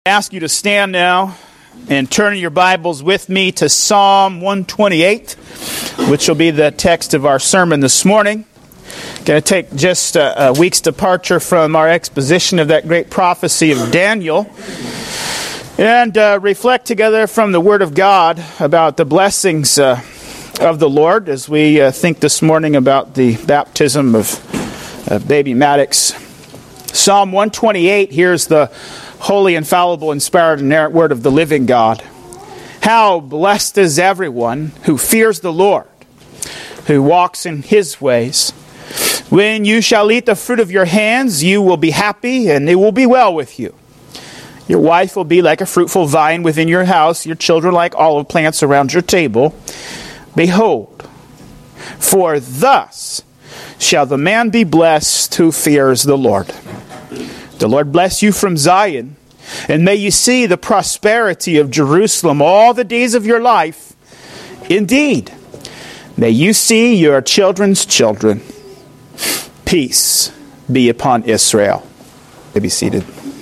Ask you to stand now and turn your Bibles with me to Psalm 128, which will be the text of our sermon this morning. Going to take just a week's departure from our exposition of that great prophecy of Daniel and reflect together from the Word of God about the blessings of the Lord as we think this morning about the baptism of baby Maddox. Psalm 128, here's the holy, infallible, inspired, inerrant word of the living God. How blessed is everyone who fears the Lord, who walks in His ways. When you shall eat the fruit of your hands, you will be happy, and it will be well with you. Your wife will be like a fruitful vine within your house, your children like olive plants around your table. Behold, for thus shall the man be blessed who fears the Lord. The Lord bless you from Zion, and may you see the prosperity of Jerusalem all the days of your life. Indeed, may you see your children's children. Peace be upon Israel. You may be seated.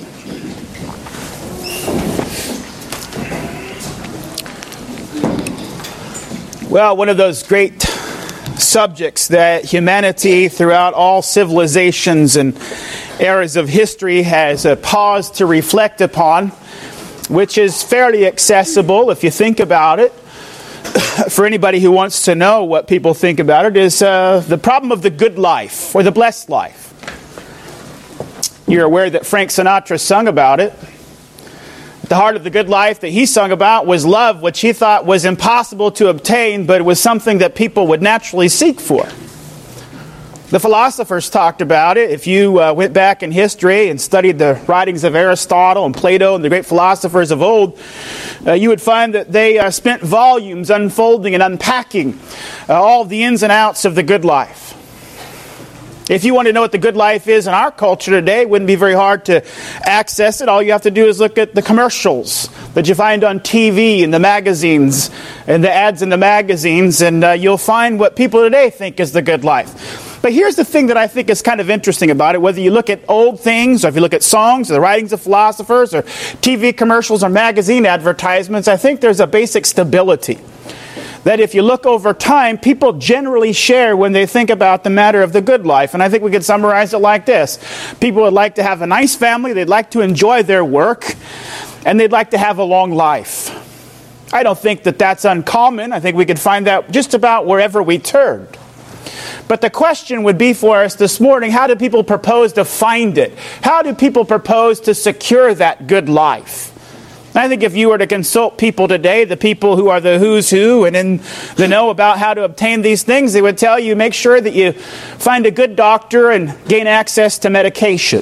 Well, one of those great subjects that humanity throughout all civilizations and eras of history has paused to reflect upon, which is fairly accessible if you think about it. For anybody who wants to know what people think about it, is the problem of the good life or the blessed life. You're aware that Frank Sinatra sung about it. At the heart of the good life that he sung about was love, which he thought was impossible to obtain, but it was something that people would naturally seek for. The philosophers talked about it. If you went back in history and studied the writings of Aristotle and Plato and the great philosophers of old, you would find that they spent volumes unfolding and unpacking all the ins and outs of the good life. If you want to know what the good life is in our culture today, it wouldn't be very hard to access it. All you have to do is look at the commercials that you find on TV and the magazines and the ads in the magazines, and you'll find what people today think is the good life. But here's the thing that I think is kind of interesting about it. Whether you look at old things, or if you look at songs, or the writings of philosophers, or TV commercials, or magazine advertisements, I think there's a basic stability. That if you look over time, people generally share when they think about the matter of the good life. And I think we could summarize it like this. People would like to have a nice family, they'd like to enjoy their work, and they'd like to have a long life. I don't think that that's uncommon. I think we could find that just about wherever we turned. But the question would be for us this morning, how do people propose to find it? How do people propose to secure that good life? I think if you were to consult people today, the people who are the who's who and in the know about how to obtain these things, they would tell you, make sure that you find a good doctor and gain access to medication.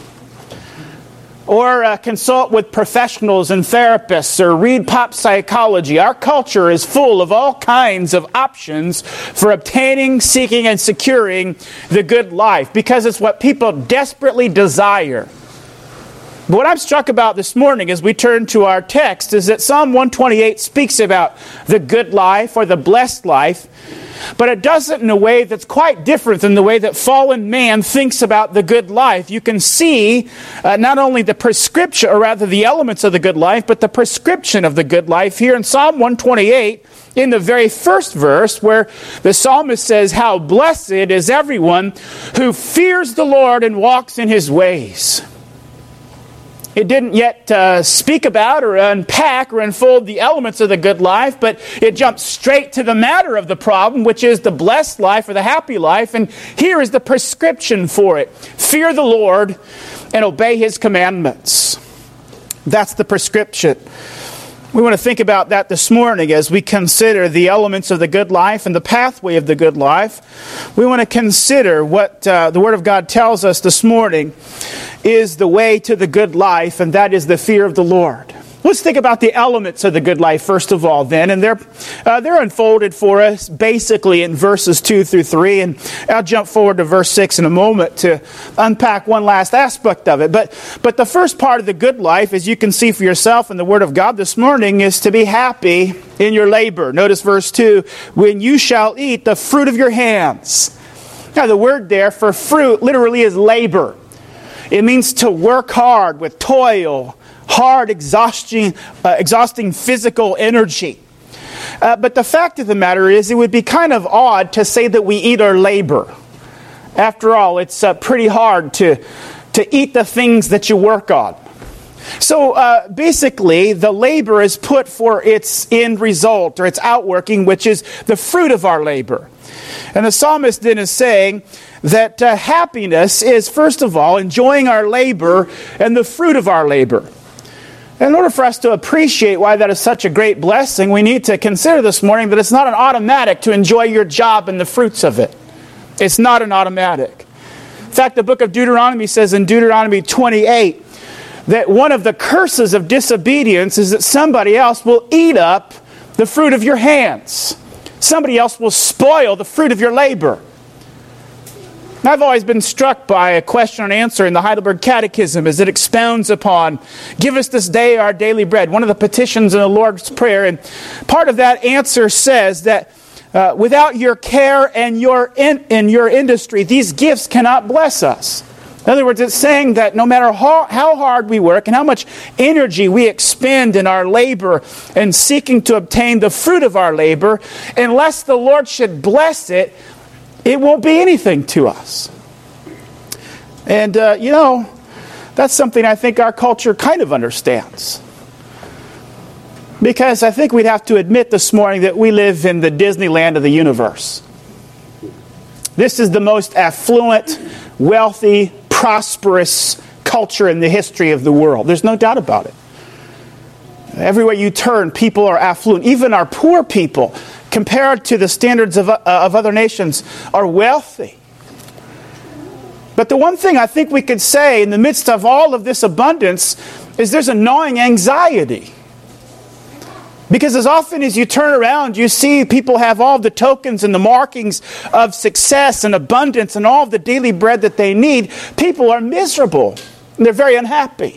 Or consult with professionals and therapists, or read pop psychology. Our culture is full of all kinds of options for obtaining, seeking, and securing the good life, because it's what people desperately desire. But what I'm struck about this morning as we turn to our text is that Psalm 128 speaks about the good life or the blessed life, but it does it in a way that's quite different than the way that fallen man thinks about the good life. You can see not only the prescription, or rather the elements of the good life, but the prescription of the good life here in Psalm 128 in the very first verse, where the psalmist says, how blessed is everyone who fears the Lord and walks in His ways. It didn't yet speak about or unpack or unfold the elements of the good life, but it jumped straight to the matter of the problem, which is the blessed life or the happy life. And here is the prescription for it. Fear the Lord and obey His commandments. That's the prescription. We want to think about that this morning as we consider the elements of the good life and the pathway of the good life. We want to consider what the Word of God tells us this morning is the way to the good life, and that is the fear of the Lord. Let's think about the elements of the good life first of all then, and they're unfolded for us basically in verses 2 through 3, and I'll jump forward to verse 6 in a moment to unpack one last aspect of it. But the first part of the good life, as you can see for yourself in the Word of God this morning, is to be happy in your labor. Notice verse 2, when you shall eat the fruit of your hands. Now the word there for fruit literally is labor. It means to work hard with toil, hard, exhausting physical energy. But the fact of the matter is, it would be kind of odd to say that we eat our labor. After all, it's pretty hard to eat the things that you work on. So basically, the labor is put for its end result, or its outworking, which is the fruit of our labor. And the psalmist then is saying that happiness is, first of all, enjoying our labor and the fruit of our labor. And in order for us to appreciate why that is such a great blessing, we need to consider this morning that it's not an automatic to enjoy your job and the fruits of it. It's not an automatic. In fact, the book of Deuteronomy says in Deuteronomy 28 that one of the curses of disobedience is that somebody else will eat up the fruit of your hands. Somebody else will spoil the fruit of your labor. I've always been struck by a question and answer in the Heidelberg Catechism as it expounds upon, give us this day our daily bread, one of the petitions in the Lord's Prayer. And part of that answer says that without your care and your industry, these gifts cannot bless us. In other words, it's saying that no matter how hard we work and how much energy we expend in our labor and seeking to obtain the fruit of our labor, unless the Lord should bless it, it won't be anything to us. And, that's something I think our culture kind of understands. Because I think we'd have to admit this morning that we live in the Disneyland of the universe. This is the most affluent, wealthy, prosperous culture in the history of the world. There's no doubt about it. Everywhere you turn, people are affluent. Even our poor people, compared to the standards of other nations, are wealthy. But the one thing I think we could say in the midst of all of this abundance is there's a gnawing anxiety. Because as often as you turn around, you see people have all the tokens and the markings of success and abundance and all of the daily bread that they need. People are miserable. And they're very unhappy.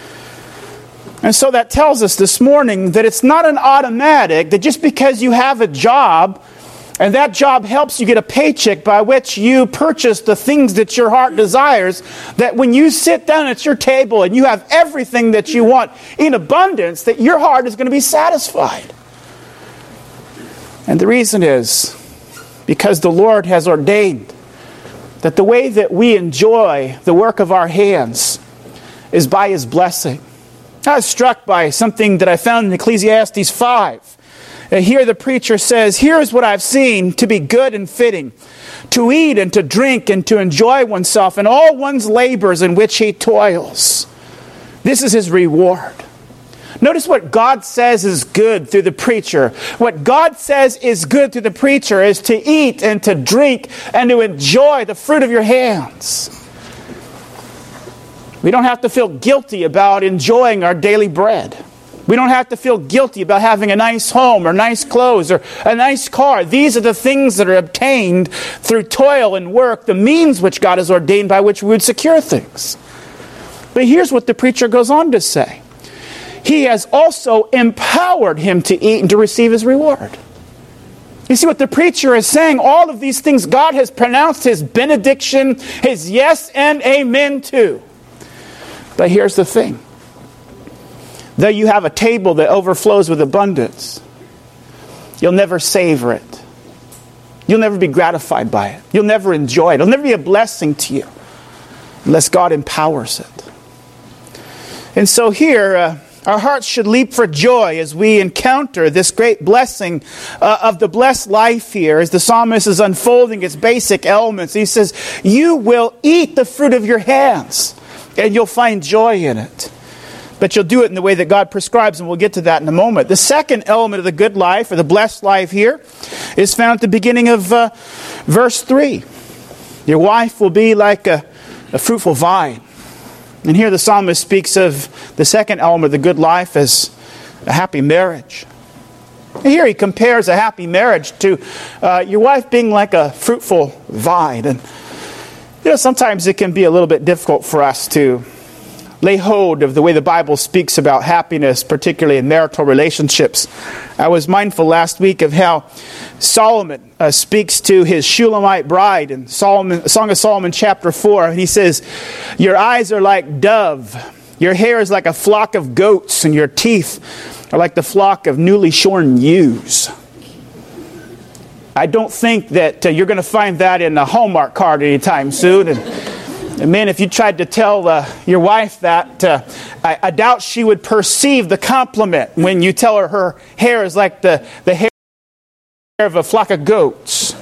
And so that tells us this morning that it's not an automatic that just because you have a job and that job helps you get a paycheck by which you purchase the things that your heart desires, that when you sit down at your table and you have everything that you want in abundance, that your heart is going to be satisfied. And the reason is because the Lord has ordained that the way that we enjoy the work of our hands is by His blessing. I was struck by something that I found in Ecclesiastes 5. Here the preacher says, here is what I've seen to be good and fitting, to eat and to drink and to enjoy oneself in all one's labors in which he toils. This is his reward. Notice what God says is good through the preacher. What God says is good through the preacher is to eat and to drink and to enjoy the fruit of your hands. We don't have to feel guilty about enjoying our daily bread. We don't have to feel guilty about having a nice home or nice clothes or a nice car. These are the things that are obtained through toil and work, the means which God has ordained by which we would secure things. But here's what the preacher goes on to say. He has also empowered him to eat and to receive his reward. You see what the preacher is saying? All of these things God has pronounced His benediction, His yes and amen to. But here's the thing. Though you have a table that overflows with abundance, you'll never savor it. You'll never be gratified by it. You'll never enjoy it. It'll never be a blessing to you unless God empowers it. And so here, our hearts should leap for joy as we encounter this great blessing of the blessed life here, as the psalmist is unfolding its basic elements. He says, you will eat the fruit of your hands, and you'll find joy in it. But you'll do it in the way that God prescribes, and we'll get to that in a moment. The second element of the good life, or the blessed life here, is found at the beginning of verse 3. Your wife will be like a fruitful vine. And here the psalmist speaks of the second element of the good life as a happy marriage. And here he compares a happy marriage to your wife being like a fruitful vine. And sometimes it can be a little bit difficult for us to lay hold of the way the Bible speaks about happiness, particularly in marital relationships. I was mindful last week of how Solomon speaks to his Shulamite bride in Song of Solomon chapter 4. And he says, your eyes are like dove. Your hair is like a flock of goats, and your teeth are like the flock of newly shorn ewes. I don't think that you're going to find that in a Hallmark card anytime soon. And man, if you tried to tell your wife that, I doubt she would perceive the compliment when you tell her her hair is like the hair of a flock of goats.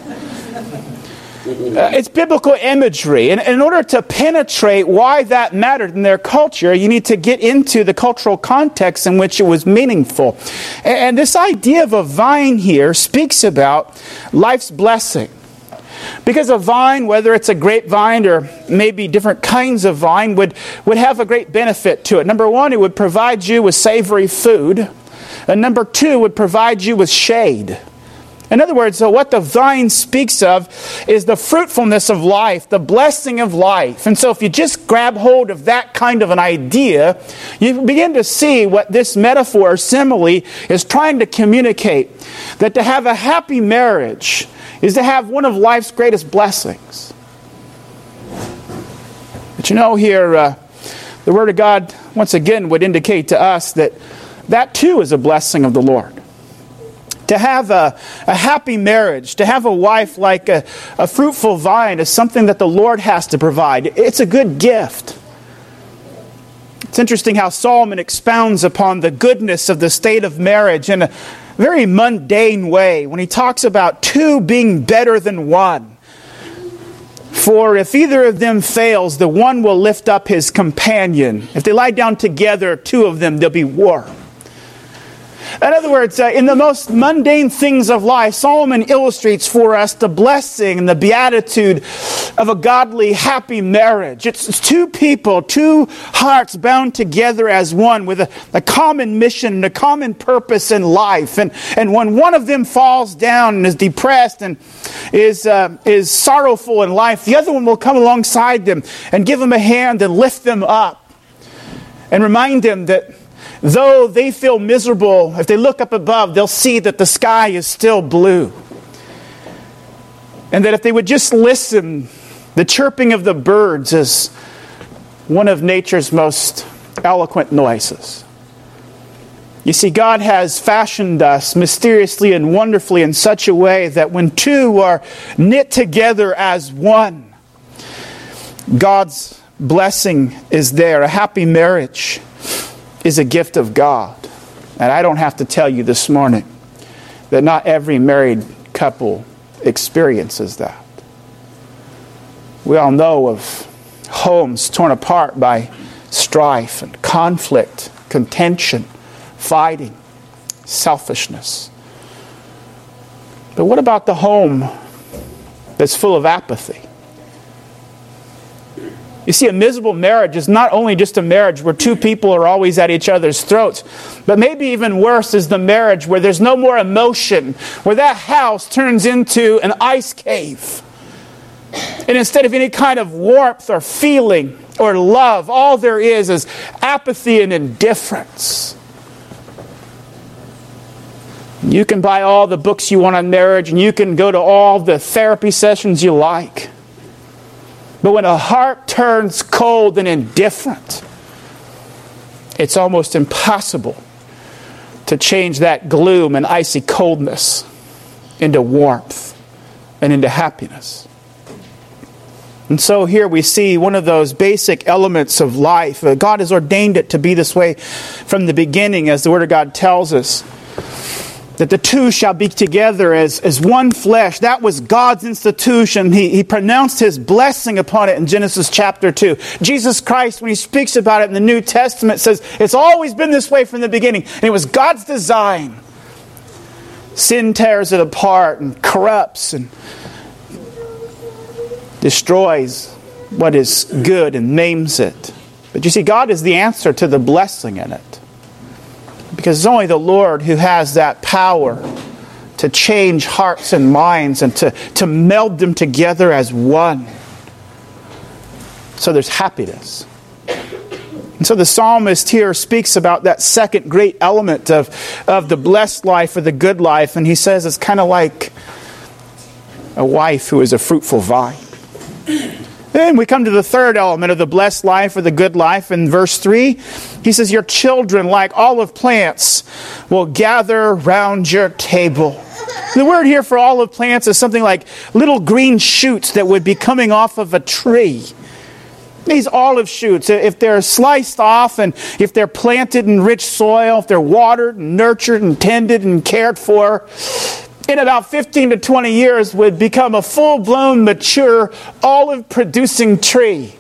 It's biblical imagery. And in order to penetrate why that mattered in their culture, you need to get into the cultural context in which it was meaningful. And this idea of a vine here speaks about life's blessing. Because a vine, whether it's a grapevine or maybe different kinds of vine, would have a great benefit to it. Number one, it would provide you with savory food. And number two, it would provide you with shade. In other words, what the vine speaks of is the fruitfulness of life, the blessing of life. And so if you just grab hold of that kind of an idea, you begin to see what this metaphor or simile is trying to communicate. That to have a happy marriage is to have one of life's greatest blessings. But you know here, the Word of God once again would indicate to us that too is a blessing of the Lord. To have a happy marriage, to have a wife like a fruitful vine is something that the Lord has to provide. It's a good gift. It's interesting how Solomon expounds upon the goodness of the state of marriage in a very mundane way when he talks about two being better than one. For if either of them fails, the one will lift up his companion. If they lie down together, two of them, they'll be warm. In other words, in the most mundane things of life, Solomon illustrates for us the blessing and the beatitude of a godly, happy marriage. It's two people, two hearts bound together as one with a common mission and a common purpose in life. And when one of them falls down and is depressed and is sorrowful in life, the other one will come alongside them and give them a hand and lift them up and remind them that though they feel miserable, if they look up above, they'll see that the sky is still blue. And that if they would just listen, the chirping of the birds is one of nature's most eloquent noises. You see, God has fashioned us mysteriously and wonderfully in such a way that when two are knit together as one, God's blessing is there. A happy marriage is a gift of God. And I don't have to tell you this morning that not every married couple experiences that. We all know of homes torn apart by strife and conflict, contention, fighting, selfishness. But what about the home that's full of apathy? You see, a miserable marriage is not only just a marriage where two people are always at each other's throats, but maybe even worse is the marriage where there's no more emotion, where that house turns into an ice cave. And instead of any kind of warmth or feeling or love, all there is apathy and indifference. You can buy all the books you want on marriage, and you can go to all the therapy sessions you like. But when a heart turns cold and indifferent, it's almost impossible to change that gloom and icy coldness into warmth and into happiness. And so here we see one of those basic elements of life. God has ordained it to be this way from the beginning, as the Word of God tells us. That the two shall be together as one flesh. That was God's institution. He pronounced His blessing upon it in Genesis chapter 2. Jesus Christ, when He speaks about it in the New Testament, says it's always been this way from the beginning. And it was God's design. Sin tears it apart and corrupts and destroys what is good and maims it. But you see, God is the answer to the blessing in it. Because it's only the Lord who has that power to change hearts and minds and to meld them together as one. So there's happiness. And so the psalmist here speaks about that second great element of the blessed life or the good life. And he says it's kind of like a wife who is a fruitful vine. Then we come to the third element of the blessed life or the good life. In verse 3, he says, your children, like olive plants, will gather round your table. The word here for olive plants is something like little green shoots that would be coming off of a tree. These olive shoots, if they're sliced off and if they're planted in rich soil, if they're watered and nurtured and tended and cared for, in about 15 to 20 years would become a full-blown, mature, olive-producing tree.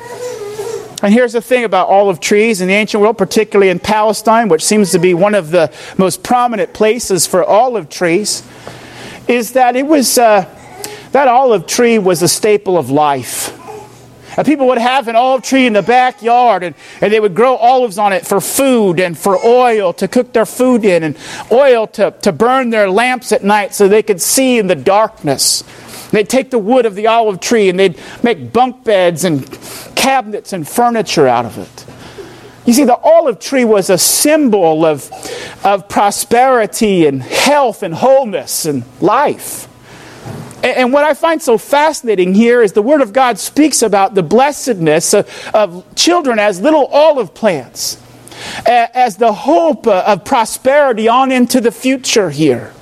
And here's the thing about olive trees in the ancient world, particularly in Palestine, which seems to be one of the most prominent places for olive trees, is that it was that olive tree was a staple of life. People would have an olive tree in the backyard, and they would grow olives on it for food and for oil to cook their food in, and oil to burn their lamps at night so they could see in the darkness. They'd take the wood of the olive tree and they'd make bunk beds and cabinets and furniture out of it. You see, the olive tree was a symbol of prosperity and health and wholeness and life. And what I find so fascinating here is the Word of God speaks about the blessedness of children as little olive plants, as the hope of prosperity on into the future here.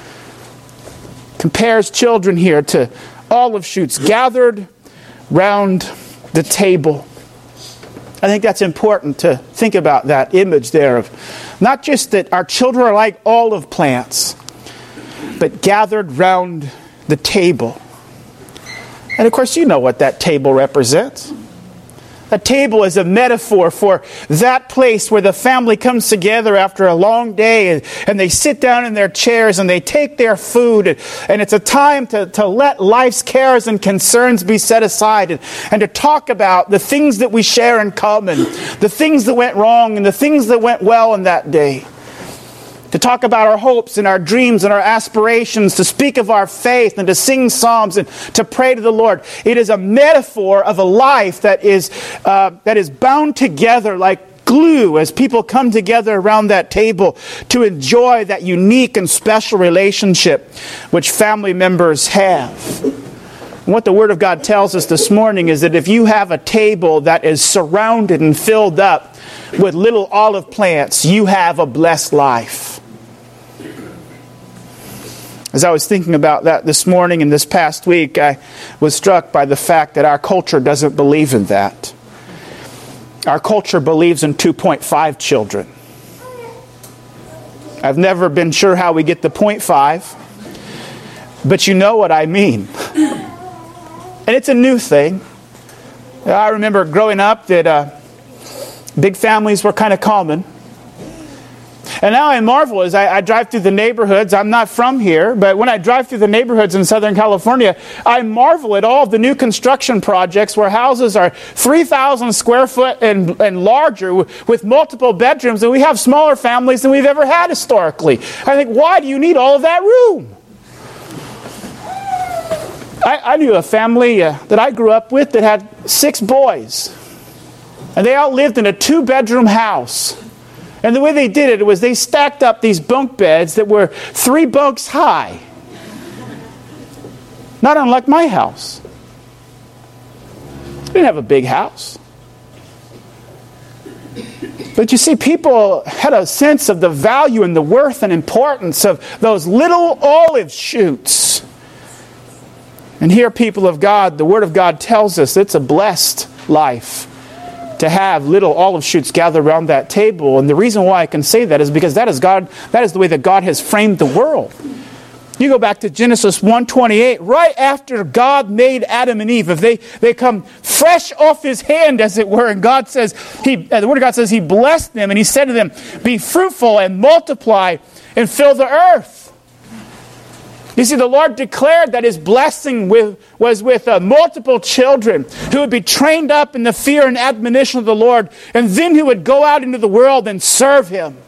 Compares children here to olive shoots gathered round the table. I think that's important to think about that image there of not just that our children are like olive plants, but gathered round the table. And of course, you know what that table represents. A table is a metaphor for that place where the family comes together after a long day and they sit down in their chairs and they take their food. And it's a time to let life's cares and concerns be set aside and to talk about the things that we share in common, the things that went wrong and the things that went well in that day. To talk about our hopes and our dreams and our aspirations, to speak of our faith and to sing psalms and to pray to the Lord. It is a metaphor of a life that is bound together like glue as people come together around that table to enjoy that unique and special relationship which family members have. And what the Word of God tells us this morning is that if you have a table that is surrounded and filled up with little olive plants, you have a blessed life. As I was thinking about that this morning and this past week, I was struck by the fact that our culture doesn't believe in that. Our culture believes in 2.5 children. I've never been sure how we get the 0.5, but you know what I mean. And it's a new thing. I remember growing up that big families were kind of common. And now I marvel as I drive through the neighborhoods. I'm not from here, but when I drive through the neighborhoods in Southern California, I marvel at all of the new construction projects where houses are 3,000 square foot and larger with multiple bedrooms, and we have smaller families than we've ever had historically. I think, why do you need all of that room? I knew a family that I grew up with that had 6 boys. And they all lived in a 2-bedroom house. And the way they did it was they stacked up these bunk beds that were 3 bunks high. Not unlike my house. I didn't have a big house. But you see, people had a sense of the value and the worth and importance of those little olive shoots. And here, people of God, the Word of God tells us it's a blessed life to have little olive shoots gathered around that table. And the reason why I can say that is because that is the way that God has framed the world. You go back to Genesis 1:28, right after God made Adam and Eve. If they come fresh off His hand, as it were, and God says, the Word of God says He blessed them, and He said to them, be fruitful and multiply and fill the earth. You see, the Lord declared that His blessing was with multiple children who would be trained up in the fear and admonition of the Lord, and then who would go out into the world and serve Him.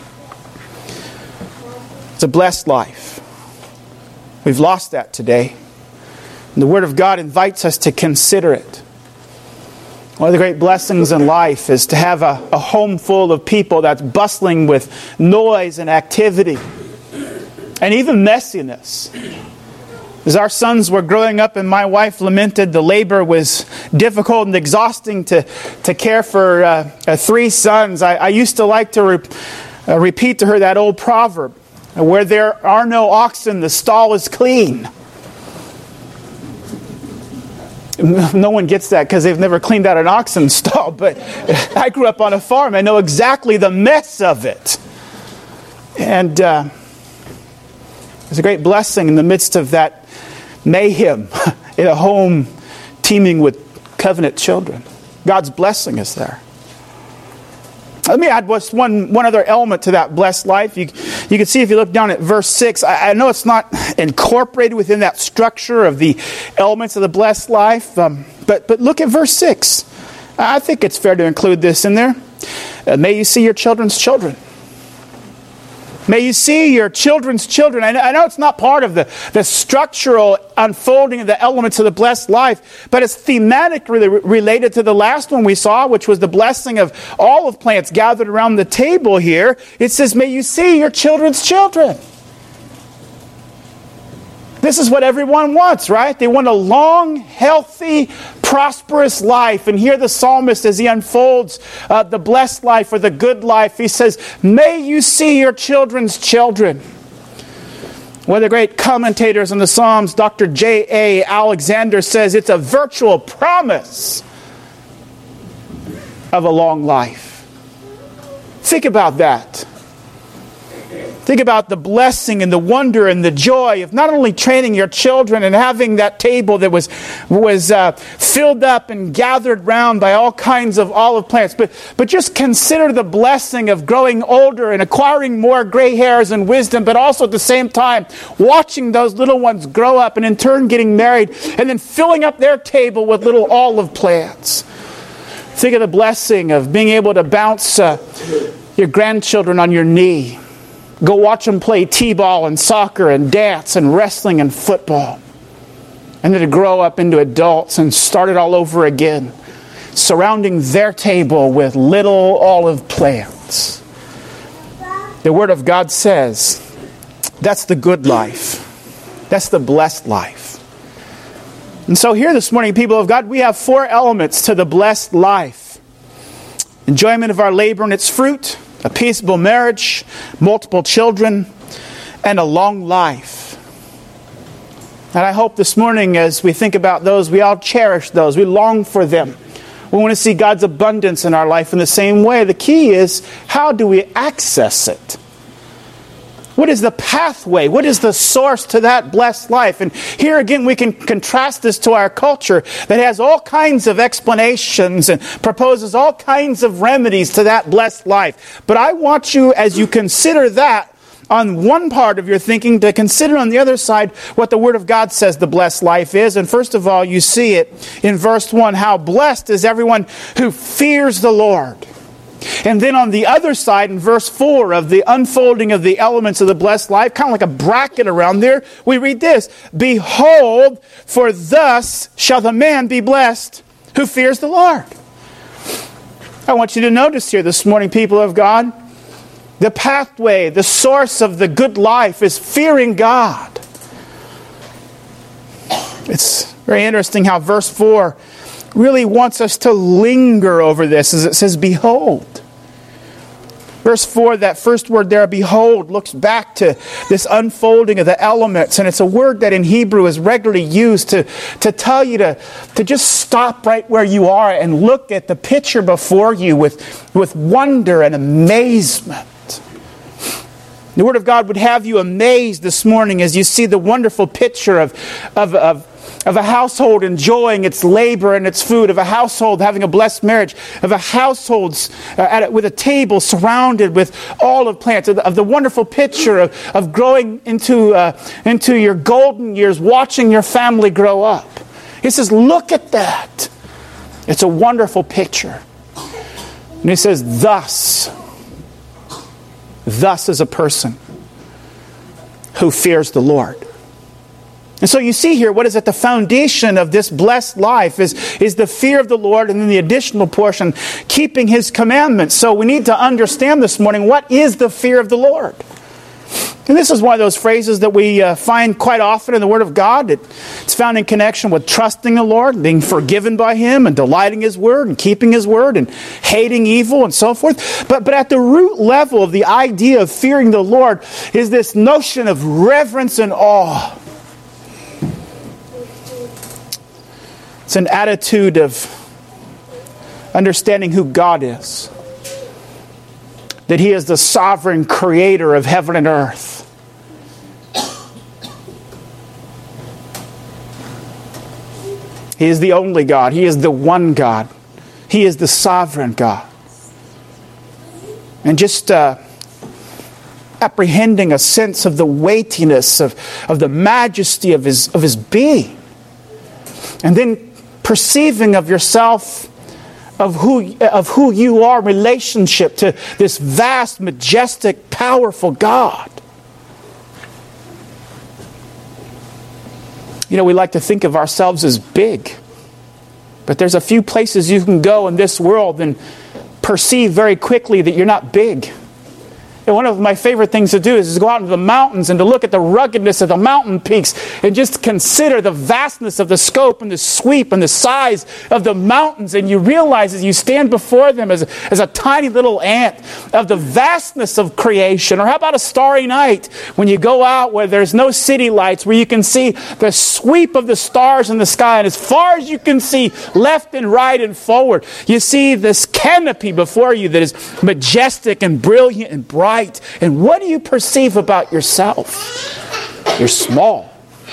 It's a blessed life. We've lost that today. And the Word of God invites us to consider it. One of the great blessings in life is to have a home full of people that's bustling with noise and activity. And even messiness. As our sons were growing up and my wife lamented the labor was difficult and exhausting to care for 3 sons, I used to like to repeat to her that old proverb, where there are no oxen, the stall is clean. No one gets that because they've never cleaned out an oxen stall, but I grew up on a farm. I know exactly the mess of it. And it's a great blessing in the midst of that mayhem in a home teeming with covenant children. God's blessing is there. Let me add one other element to that blessed life. You can see if you look down at verse 6, I know it's not incorporated within that structure of the elements of the blessed life, but look at verse 6. I think it's fair to include this in there. May you see your children's children. May you see your children's children. I know it's not part of the structural unfolding of the elements of the blessed life, but it's thematically related to the last one we saw, which was the blessing of olive plants gathered around the table here. It says, may you see your children's children. This is what everyone wants, right? They want a long, healthy, prosperous life. And here the psalmist, as he unfolds the blessed life or the good life, he says, may you see your children's children. One of the great commentators on the Psalms, Dr. J.A. Alexander, says it's a virtual promise of a long life. Think about that. Think about the blessing and the wonder and the joy of not only training your children and having that table that was filled up and gathered round by all kinds of olive plants, but just consider the blessing of growing older and acquiring more gray hairs and wisdom, but also at the same time watching those little ones grow up and in turn getting married and then filling up their table with little olive plants. Think of the blessing of being able to bounce your grandchildren on your knee. Go watch them play t-ball and soccer and dance and wrestling and football. And then to grow up into adults and start it all over again, surrounding their table with little olive plants. The Word of God says that's the good life. That's the blessed life. And so here this morning, people of God, we have 4 elements to the blessed life. Enjoyment of our labor and its fruit, a peaceable marriage, multiple children, and a long life. And I hope this morning as we think about those, we all cherish those. We long for them. We want to see God's abundance in our life in the same way. The key is, how do we access it? What is the pathway? What is the source to that blessed life? And here again, we can contrast this to our culture that has all kinds of explanations and proposes all kinds of remedies to that blessed life. But I want you, as you consider that on one part of your thinking, to consider on the other side what the Word of God says the blessed life is. And first of all, you see it in verse 1, how blessed is everyone who fears the Lord. And then on the other side, in verse 4 of the unfolding of the elements of the blessed life, kind of like a bracket around there, we read this: behold, for thus shall the man be blessed who fears the Lord. I want you to notice here this morning, people of God, the pathway, the source of the good life is fearing God. It's very interesting how verse 4 really wants us to linger over this as it says, behold. Verse 4, that first word there, behold, looks back to this unfolding of the elements. And it's a word that in Hebrew is regularly used to tell you to just stop right where you are and look at the picture before you with wonder and amazement. The Word of God would have you amazed this morning as you see the wonderful picture of a household enjoying its labor and its food, of a household having a blessed marriage, of a household with a table surrounded with olive plants, of the wonderful picture of growing into your golden years, watching your family grow up. He says, look at that. It's a wonderful picture. And he says, thus is a person who fears the Lord. And so you see here, what is at the foundation of this blessed life is the fear of the Lord, and then the additional portion, keeping His commandments. So we need to understand this morning, what is the fear of the Lord? And this is one of those phrases that we find quite often in the Word of God. It's found in connection with trusting the Lord, being forgiven by Him, and delighting His Word, and keeping His Word, and hating evil, and so forth. But at the root level of the idea of fearing the Lord is this notion of reverence and awe. It's an attitude of understanding who God is. That He is the sovereign creator of heaven and earth. He is the only God. He is the one God. He is the sovereign God. And just apprehending a sense of the weightiness of the majesty of His being. And then perceiving of yourself of who you are in relationship to this vast, majestic, powerful God. You know, we like to think of ourselves as big. But there's a few places you can go in this world and perceive very quickly that you're not big. And one of my favorite things to do is go out into the mountains and to look at the ruggedness of the mountain peaks and just consider the vastness of the scope and the sweep and the size of the mountains. And you realize as you stand before them as a tiny little ant of the vastness of creation. Or how about a starry night when you go out where there's no city lights, where you can see the sweep of the stars in the sky. And as far as you can see left and right and forward, you see this canopy before you that is majestic and brilliant and bright. And what do you perceive about yourself? You're small.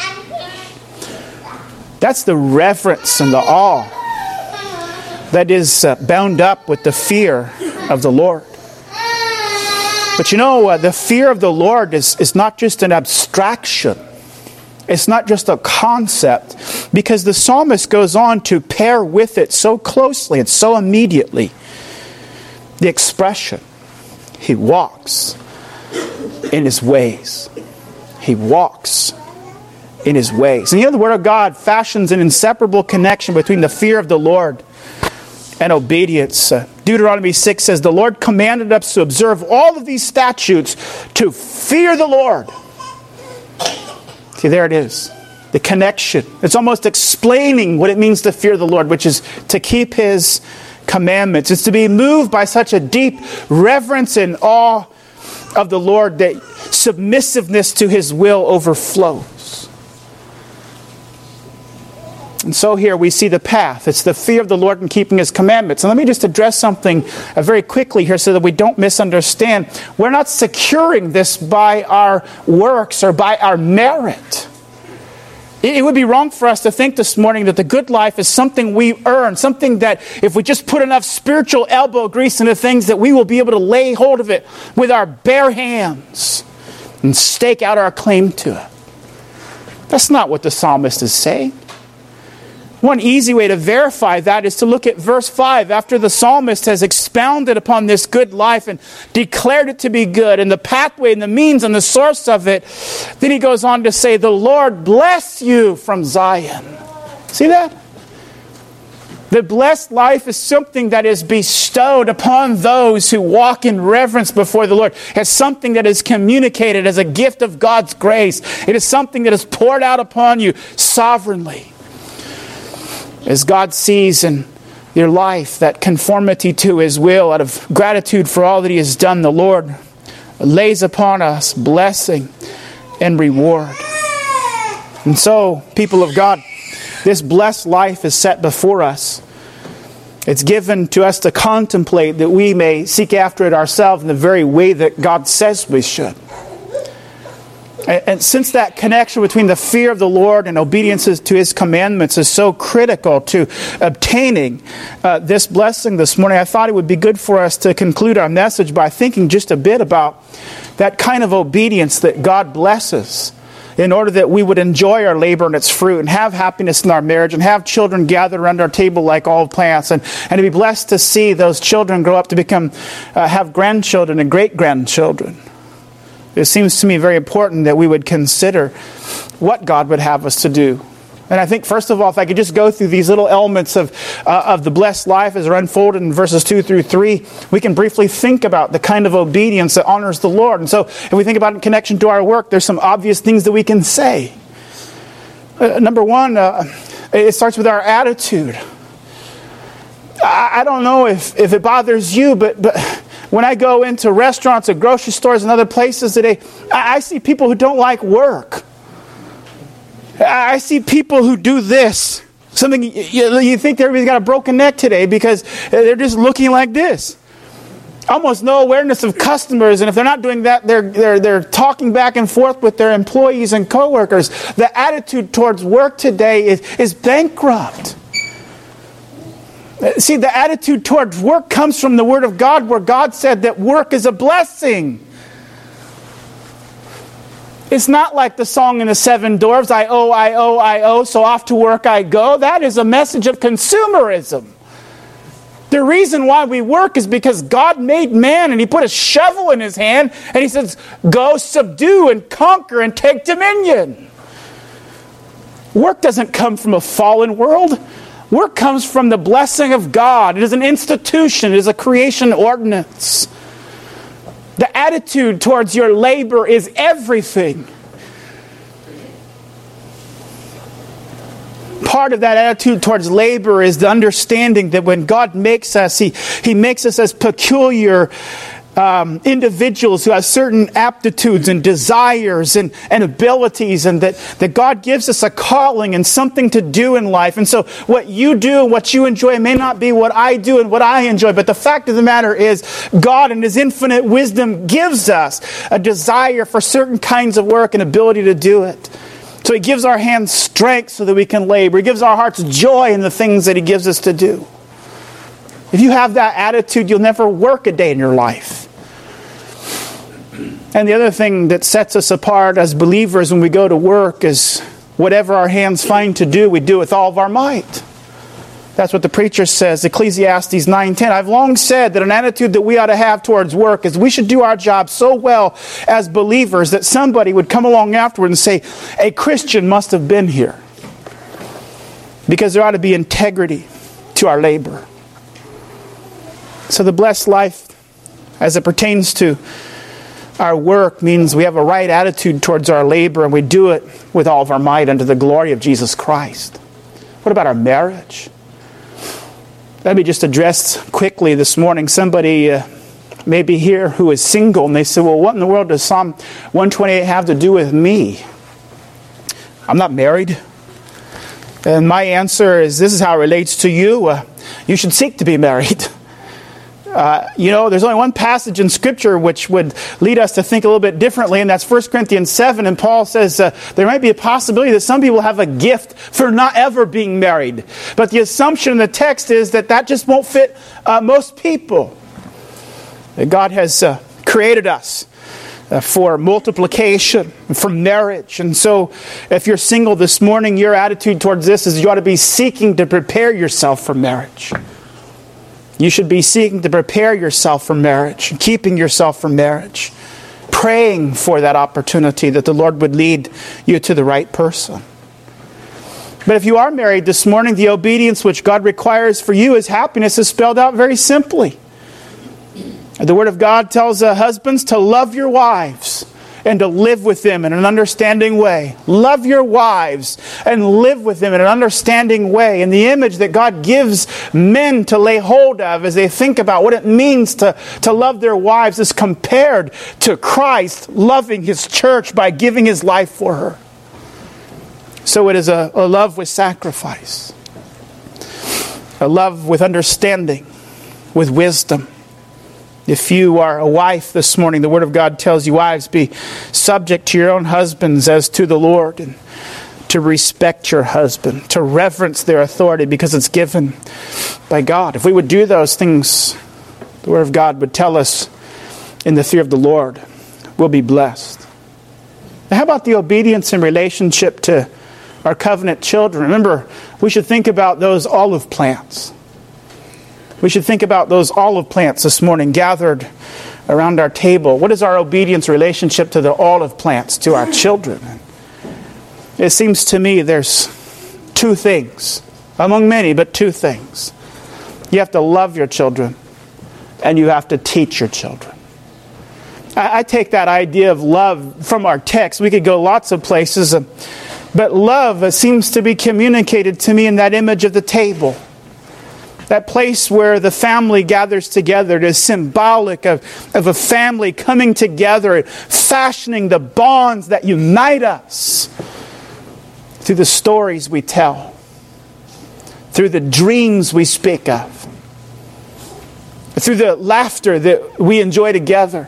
That's the reverence and the awe that is bound up with the fear of the Lord. But you know, the fear of the Lord is not just an abstraction. It's not just a concept, because the psalmist goes on to pair with it so closely and so immediately the expression, He walks in His ways. He walks in His ways. And you know, the Word of God fashions an inseparable connection between the fear of the Lord and obedience. Deuteronomy 6 says, the Lord commanded us to observe all of these statutes, to fear the Lord. See, there it is. The connection. It's almost explaining what it means to fear the Lord, which is to keep His commandments. It's to be moved by such a deep reverence and awe of the Lord that submissiveness to His will overflows. And so here we see the path. It's the fear of the Lord and keeping His commandments. And let me just address something very quickly here so that we don't misunderstand. We're not securing this by our works or by our merit. It would be wrong for us to think this morning that the good life is something we earn, something that if we just put enough spiritual elbow grease into things that we will be able to lay hold of it with our bare hands and stake out our claim to it. That's not what the psalmist is saying. One easy way to verify that is to look at verse 5. After the psalmist has expounded upon this good life and declared it to be good, and the pathway and the means and the source of it, then he goes on to say, the Lord bless you from Zion. See that? The blessed life is something that is bestowed upon those who walk in reverence before the Lord. It's something that is communicated as a gift of God's grace. It is something that is poured out upon you sovereignly. As God sees in your life that conformity to His will, out of gratitude for all that He has done, the Lord lays upon us blessing and reward. And so, people of God, this blessed life is set before us. It's given to us to contemplate that we may seek after it ourselves in the very way that God says we should. And since that connection between the fear of the Lord and obedience to His commandments is so critical to obtaining this blessing this morning, I thought it would be good for us to conclude our message by thinking just a bit about that kind of obedience that God blesses in order that we would enjoy our labor and its fruit and have happiness in our marriage and have children gather around our table like olive plants and to be blessed to see those children grow up to become, have grandchildren and great-grandchildren. It seems to me very important that we would consider what God would have us to do And I think, first of all, if I could just go through these little elements of the blessed life as are unfolded in verses 2 through 3, we can briefly think about the kind of obedience that honors the Lord. And so if we think about it in connection to our work, there's some obvious things that we can say. Number one, it starts with our attitude. I don't know if it bothers you, but when I go into restaurants or grocery stores and other places today, I see people who don't like work. I see people who do this. Something you think everybody's got a broken neck today because they're just looking like this. Almost no awareness of customers, and if they're not doing that, they're talking back and forth with their employees and coworkers. The attitude towards work today is bankrupt. See, the attitude towards work comes from the Word of God, where God said that work is a blessing. It's not like the song in the Seven Dwarfs, I owe, so off to work I go. That is a message of consumerism. The reason why we work is because God made man and He put a shovel in his hand and He says, go subdue and conquer and take dominion. Work doesn't come from a fallen world. Work comes from the blessing of God. It is an institution. It is a creation ordinance. The attitude towards your labor is everything. Part of that attitude towards labor is the understanding that when God makes us, He makes us as peculiar individuals who have certain aptitudes and desires and abilities, and that God gives us a calling and something to do in life. And so what you do and what you enjoy may not be what I do and what I enjoy, but the fact of the matter is God in His infinite wisdom gives us a desire for certain kinds of work and ability to do it. So He gives our hands strength so that we can labor. He gives our hearts joy in the things that He gives us to do. If you have that attitude, you'll never work a day in your life. And the other thing that sets us apart as believers when we go to work is whatever our hands find to do, we do with all of our might. That's what the preacher says, Ecclesiastes 9:10. I've long said that an attitude that we ought to have towards work is we should do our job so well as believers that somebody would come along afterward and say, a Christian must have been here. Because there ought to be integrity to our labor. So the blessed life, as it pertains to our work, means we have a right attitude towards our labor and we do it with all of our might unto the glory of Jesus Christ. What about our marriage? Let me just address quickly this morning. Somebody may be here who is single and they say, well, what in the world does Psalm 128 have to do with me? I'm not married. And my answer is, this is how it relates to you. You should seek to be married. There's only one passage in Scripture which would lead us to think a little bit differently, and that's 1 Corinthians 7. And Paul says there might be a possibility that some people have a gift for not ever being married. But the assumption in the text is that just won't fit most people. That God has created us for multiplication, for marriage. And so if you're single this morning, your attitude towards this is you ought to be seeking to prepare yourself for marriage. You should be seeking to prepare yourself for marriage, keeping yourself for marriage, praying for that opportunity that the Lord would lead you to the right person. But if you are married this morning, the obedience which God requires for you as happiness is spelled out very simply. The Word of God tells husbands to love your wives and to live with them in an understanding way. Love your wives and live with them in an understanding way. And the image that God gives men to lay hold of as they think about what it means to love their wives is compared to Christ loving His church by giving His life for her. So it is a love with sacrifice. A love with understanding, with wisdom. If you are a wife this morning, the Word of God tells you, wives, be subject to your own husbands as to the Lord, and to respect your husband, to reverence their authority because it's given by God. If we would do those things, the Word of God would tell us in the fear of the Lord, we'll be blessed. Now, how about the obedience in relationship to our covenant children? Remember, we should think about those olive plants. We should think about those olive plants this morning gathered around our table. What is our obedience relationship to the olive plants, to our children? It seems to me there's two things, among many, but two things. You have to love your children, and you have to teach your children. I take that idea of love from our text. We could go lots of places, but love seems to be communicated to me in that image of the table. That place where the family gathers together. It is symbolic of a family coming together, fashioning the bonds that unite us through the stories we tell, through the dreams we speak of, through the laughter that we enjoy together.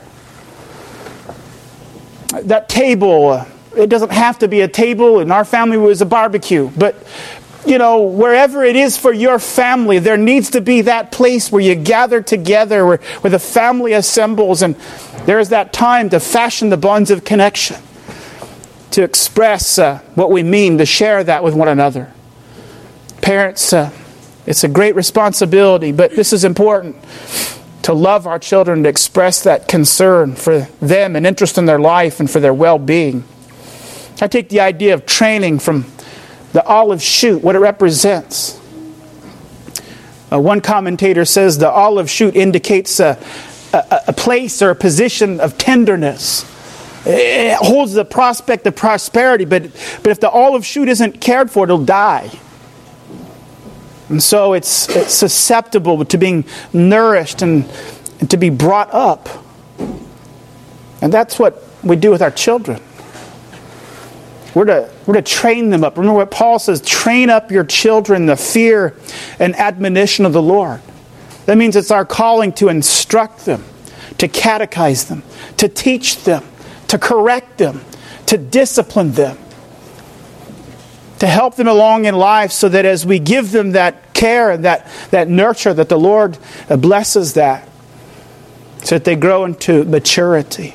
That table, it doesn't have to be a table. In our family, it was a barbecue. But, wherever it is for your family, there needs to be that place where you gather together, where the family assembles, and there is that time to fashion the bonds of connection, to express what we mean, to share that with one another. Parents, it's a great responsibility, but this is important. To love our children, to express that concern for them and interest in their life and for their well-being. I take the idea of training from the olive shoot, what it represents. One commentator says the olive shoot indicates a place or a position of tenderness. It holds the prospect of prosperity, but if the olive shoot isn't cared for, it'll die. And so it's susceptible to being nourished and to be brought up. And that's what we do with our children. We're to train them up. Remember what Paul says, train up your children in the fear and admonition of the Lord. That means it's our calling to instruct them, to catechize them, to teach them, to correct them, to discipline them, to help them along in life so that as we give them that care and that nurture, that the Lord blesses that, so that they grow into maturity.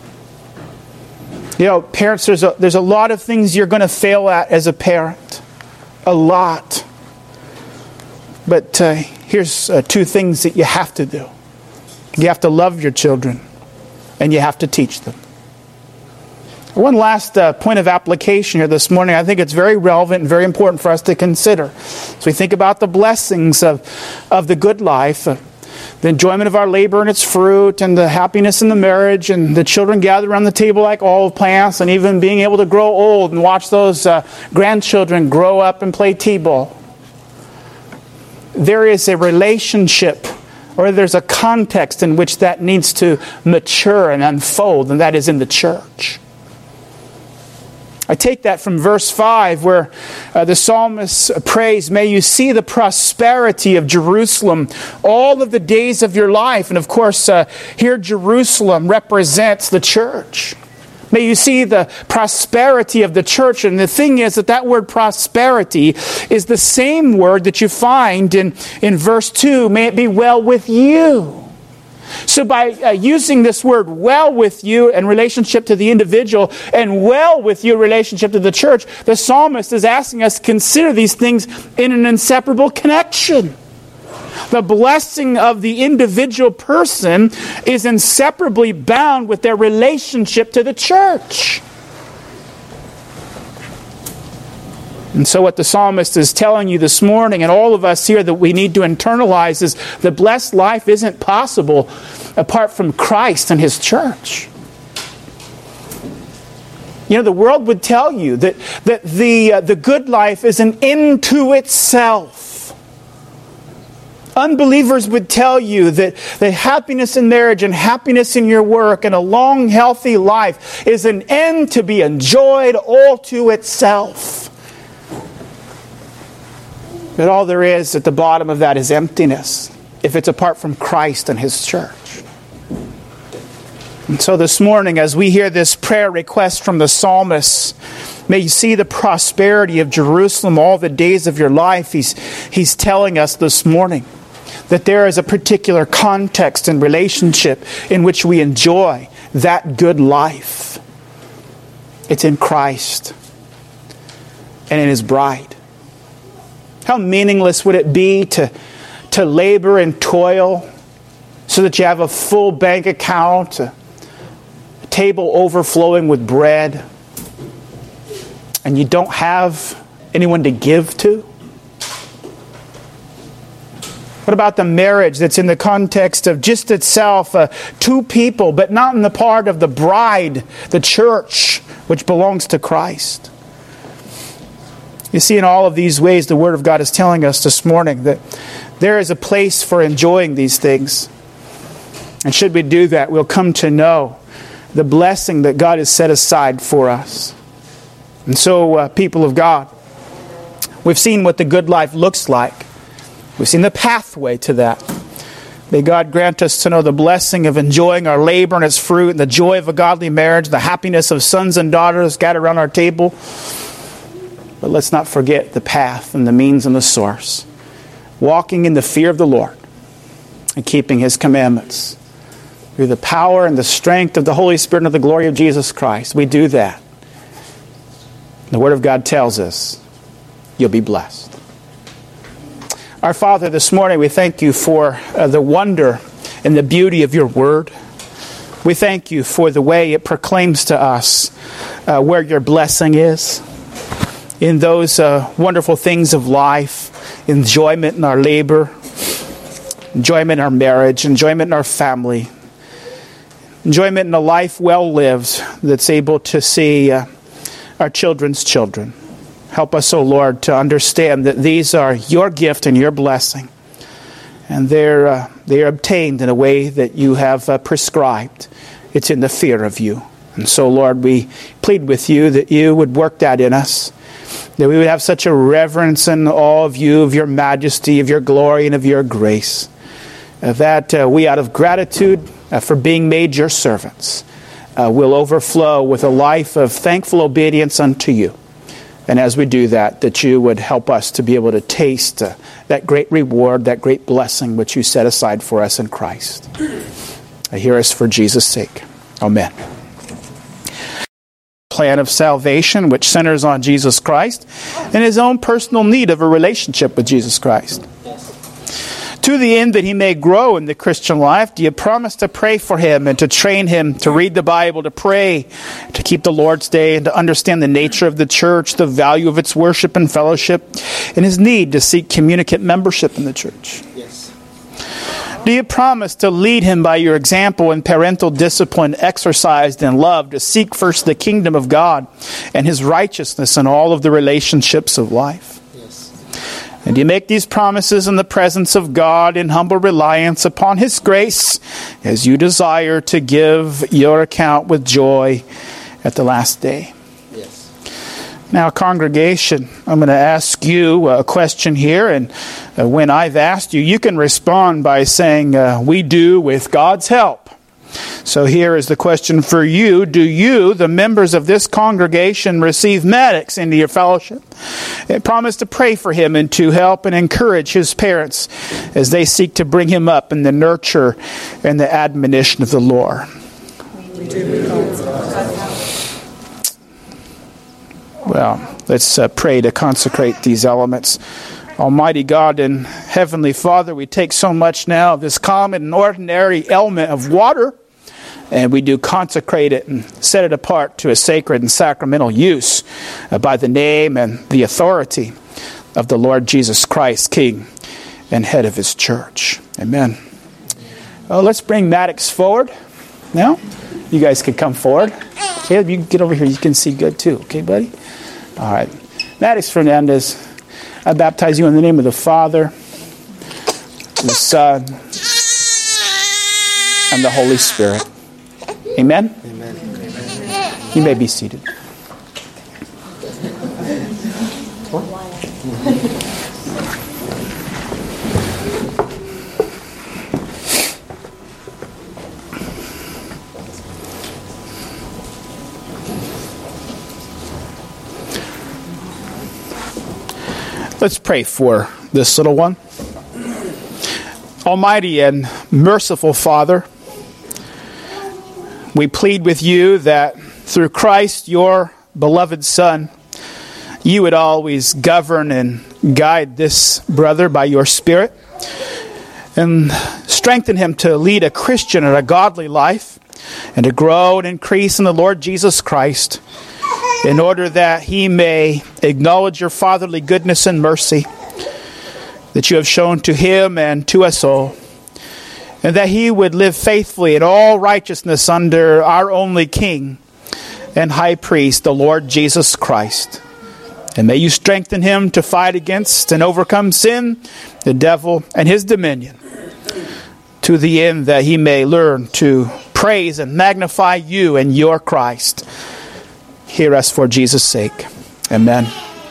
Parents, there's a lot of things you're going to fail at as a parent. A lot. But here's two things that you have to do. You have to love your children, and you have to teach them. One last point of application here this morning. I think it's very relevant and very important for us to consider. So we think about the blessings of the good life, the enjoyment of our labor and its fruit, and the happiness in the marriage, and the children gather around the table like olive plants, and even being able to grow old and watch those grandchildren grow up and play t-ball. There is a relationship, or there's a context in which that needs to mature and unfold, and that is in the church. I take that from verse 5 where the psalmist prays, "May you see the prosperity of Jerusalem all of the days of your life." And of course, here Jerusalem represents the church. May you see the prosperity of the church. And the thing is that word prosperity is the same word that you find in verse 2. May it be well with you. So by using this word well with you in relationship to the individual and well with you in relationship to the church, the psalmist is asking us to consider these things in an inseparable connection. The blessing of the individual person is inseparably bound with their relationship to the church. And so what the psalmist is telling you this morning, and all of us here that we need to internalize, is the blessed life isn't possible apart from Christ and His church. The world would tell you that the good life is an end to itself. Unbelievers would tell you that the happiness in marriage and happiness in your work and a long, healthy life is an end to be enjoyed all to itself. But all there is at the bottom of that is emptiness if it's apart from Christ and His church. And so this morning, as we hear this prayer request from the psalmist, may you see the prosperity of Jerusalem all the days of your life. He's telling us this morning that there is a particular context and relationship in which we enjoy that good life. It's in Christ and in His bride. How meaningless would it be to labor and toil so that you have a full bank account, a table overflowing with bread, and you don't have anyone to give to? What about the marriage that's in the context of just itself, two people, but not in the part of the bride, the church, which belongs to Christ? You see, in all of these ways, the Word of God is telling us this morning that there is a place for enjoying these things. And should we do that, we'll come to know the blessing that God has set aside for us. And so, people of God, we've seen what the good life looks like. We've seen the pathway to that. May God grant us to know the blessing of enjoying our labor and its fruit, and the joy of a godly marriage, the happiness of sons and daughters gathered around our table. But let's not forget the path and the means and the source. Walking in the fear of the Lord and keeping His commandments. Through the power and the strength of the Holy Spirit and of the glory of Jesus Christ, we do that. The Word of God tells us you'll be blessed. Our Father, this morning we thank You for the wonder and the beauty of Your Word. We thank You for the way it proclaims to us where Your blessing is. In those wonderful things of life, enjoyment in our labor, enjoyment in our marriage, enjoyment in our family, enjoyment in a life well lived that's able to see our children's children. Help us, O Lord, to understand that these are Your gift and Your blessing. And they are obtained in a way that You have prescribed. It's in the fear of You. And so, Lord, we plead with You that You would work that in us. That we would have such a reverence and awe of You, of Your majesty, of Your glory, and of Your grace. That we, out of gratitude for being made Your servants, will overflow with a life of thankful obedience unto You. And as we do that, that You would help us to be able to taste that great reward, that great blessing which You set aside for us in Christ. Hear us for Jesus' sake. Amen. Plan of salvation which centers on Jesus Christ and His own personal need of a relationship with Jesus Christ. To the end that he may grow in the Christian life, do you promise to pray for him and to train him to read the Bible, to pray, to keep the Lord's Day, and to understand the nature of the church, the value of its worship and fellowship, and his need to seek communicant membership in the church? Yes. Do you promise to lead him by your example in parental discipline exercised in love, to seek first the kingdom of God and His righteousness in all of the relationships of life? Yes. And do you make these promises in the presence of God in humble reliance upon His grace as you desire to give your account with joy at the last day? Yes. Now, congregation, I'm going to ask you a question here, and when I've asked you, you can respond by saying, we do with God's help. So here is the question for you. Do you, the members of this congregation, receive Maddox into your fellowship? And promise to pray for him and to help and encourage his parents as they seek to bring him up in the nurture and the admonition of the Lord. Well, let's pray to consecrate these elements. Almighty God and Heavenly Father, we take so much now of this common and ordinary element of water, and we do consecrate it and set it apart to a sacred and sacramental use by the name and the authority of the Lord Jesus Christ, King and Head of His church. Amen. Let's bring Maddox forward now. You guys can come forward. Caleb, you can get over here. You can see good too. Okay, buddy? All right. Maddox Fernandez, I baptize you in the name of the Father, the Son, and the Holy Spirit. Amen? Amen. You may be seated. Let's pray for this little one. Almighty and merciful Father, we plead with you that through Christ, your beloved Son, you would always govern and guide this brother by your Spirit and strengthen him to lead a Christian and a godly life and to grow and increase in the Lord Jesus Christ. in order that he may acknowledge your fatherly goodness and mercy that you have shown to him and to us all, and that he would live faithfully in all righteousness under our only King and High Priest, the Lord Jesus Christ. And may you strengthen him to fight against and overcome sin, the devil, and his dominion, to the end that he may learn to praise and magnify you and your Christ. Hear us for Jesus' sake. Amen.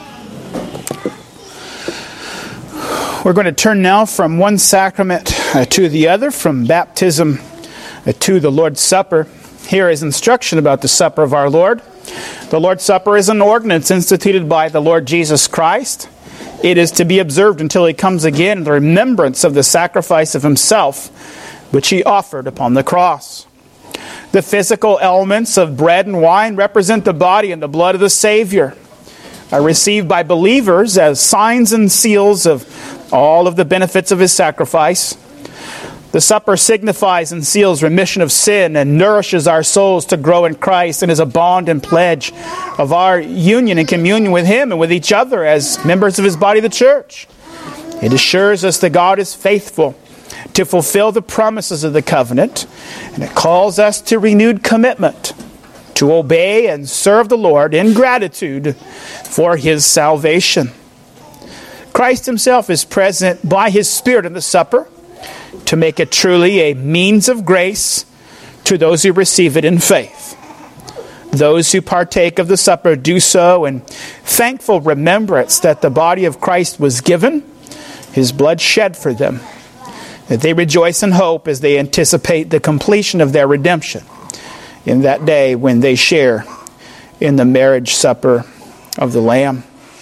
We're going to turn now from one sacrament to the other, from baptism to the Lord's Supper. Here is instruction about the supper of our Lord. The Lord's Supper is an ordinance instituted by the Lord Jesus Christ. It is to be observed until he comes again in the remembrance of the sacrifice of himself, which he offered upon the cross. The physical elements of bread and wine represent the body and the blood of the Savior, are received by believers as signs and seals of all of the benefits of his sacrifice. The supper signifies and seals remission of sin and nourishes our souls to grow in Christ, and is a bond and pledge of our union and communion with him and with each other as members of his body, the church. It assures us that God is faithful to fulfill the promises of the covenant, and it calls us to renewed commitment to obey and serve the Lord in gratitude for his salvation. Christ himself is present by his Spirit in the supper to make it truly a means of grace to those who receive it in faith. Those who partake of the supper do so in thankful remembrance that the body of Christ was given, his blood shed for them, that they rejoice in hope as they anticipate the completion of their redemption in that day when they share in the marriage supper of the Lamb.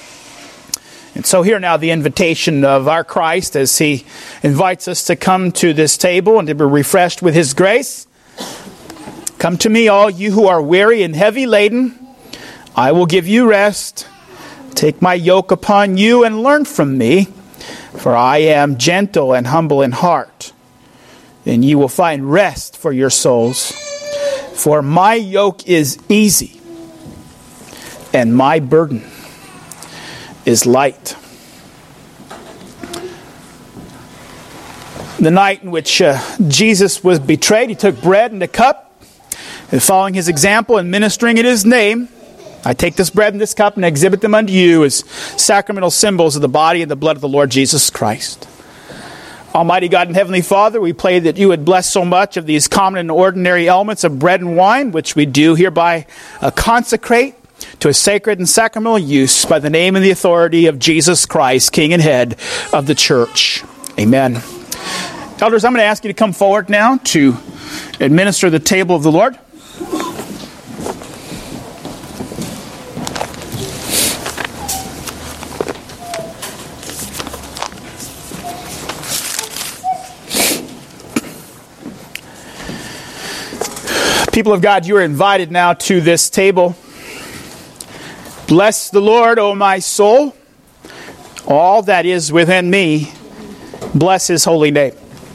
And so hear now the invitation of our Christ as he invites us to come to this table and to be refreshed with his grace. Come to me, all you who are weary and heavy laden. I will give you rest. Take my yoke upon you and learn from me, for I am gentle and humble in heart, and you will find rest for your souls. For my yoke is easy, and my burden is light. The night in which Jesus was betrayed, he took bread and a cup, and following his example and ministering in his name, I take this bread and this cup and exhibit them unto you as sacramental symbols of the body and the blood of the Lord Jesus Christ. Almighty God and Heavenly Father, we pray that you would bless so much of these common and ordinary elements of bread and wine, which we do hereby consecrate to a sacred and sacramental use by the name and the authority of Jesus Christ, King and Head of the Church. Amen. Elders, I'm going to ask you to come forward now to administer the table of the Lord. People of God, you are invited now to this table. Bless the Lord, O my soul. All that is within me, bless his holy name.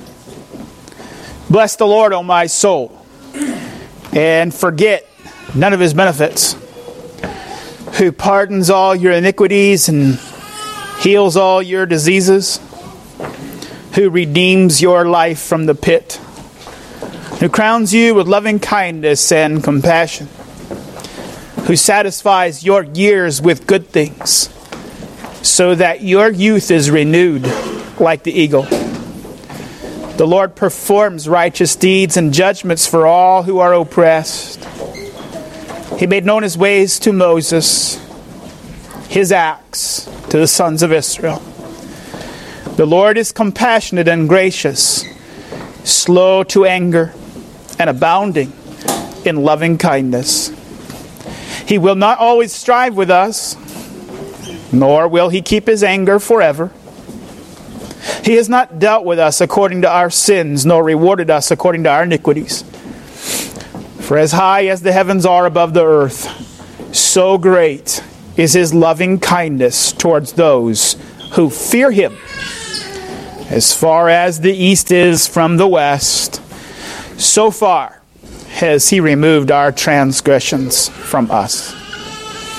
Bless the Lord, O my soul, and forget none of his benefits, who pardons all your iniquities and heals all your diseases, who redeems your life from the pit, who crowns you with loving kindness and compassion, who satisfies your years with good things, so that your youth is renewed like the eagle. The Lord performs righteous deeds and judgments for all who are oppressed. He made known his ways to Moses, his acts to the sons of Israel. The Lord is compassionate and gracious, slow to anger, and abounding in loving kindness. He will not always strive with us, nor will he keep his anger forever. He has not dealt with us according to our sins, nor rewarded us according to our iniquities. For as high as the heavens are above the earth, so great is his loving kindness towards those who fear him. As far as the east is from the west, so far has he removed our transgressions from us.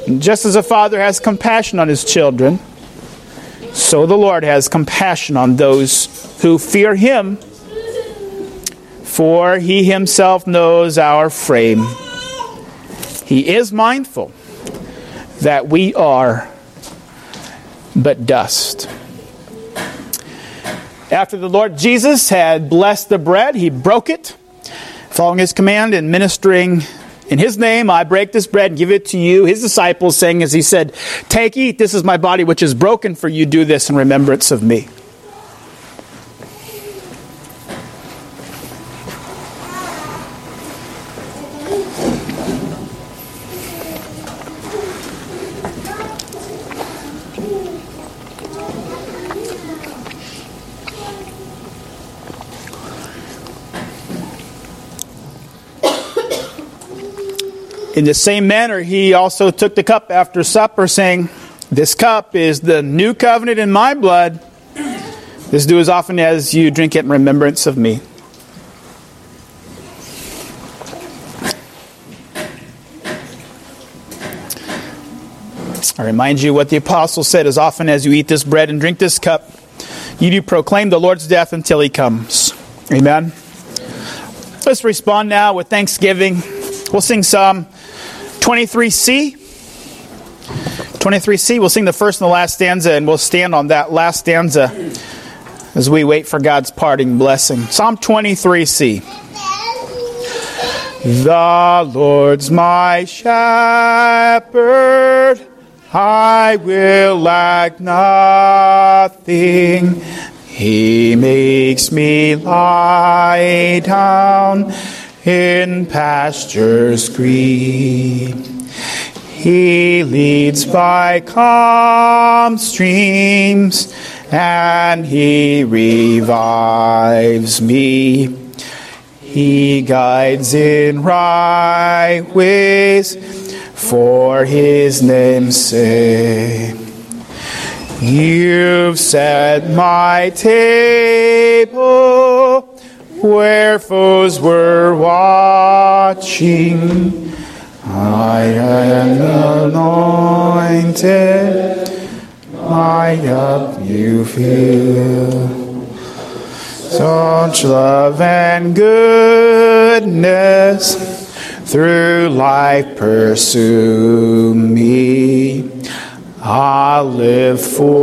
And just as a father has compassion on his children, so the Lord has compassion on those who fear him, for he himself knows our frame. He is mindful that we are but dust. After the Lord Jesus had blessed the bread, he broke it, following his command and ministering in his name, I break this bread and give it to you, his disciples, saying as he said, take, eat, this is my body which is broken for you. Do this in remembrance of me. In the same manner, he also took the cup after supper, saying, this cup is the new covenant in my blood. This do as often as you drink it in remembrance of me. I remind you what the apostle said, as often as you eat this bread and drink this cup, you do proclaim the Lord's death until he comes. Amen. Let's respond now with thanksgiving. We'll sing Psalm 23C. 23C, we'll sing the first and the last stanza, and we'll stand on that last stanza as we wait for God's parting blessing. Psalm 23C. The Lord's my shepherd, I will lack nothing. He makes me lie down in pastures green. He leads by calm streams, and he revives me. He guides in right ways for his name's sake. You've set my table where foes were watching. I am anointed, my cup you fill. Such love and goodness through life pursue me. I'll live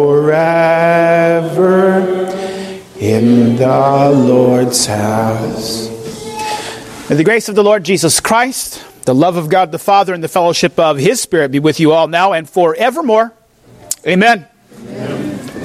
forever in the Lord's house. May the grace of the Lord Jesus Christ, the love of God the Father, and the fellowship of his Spirit be with you all now and forevermore. Amen. Amen.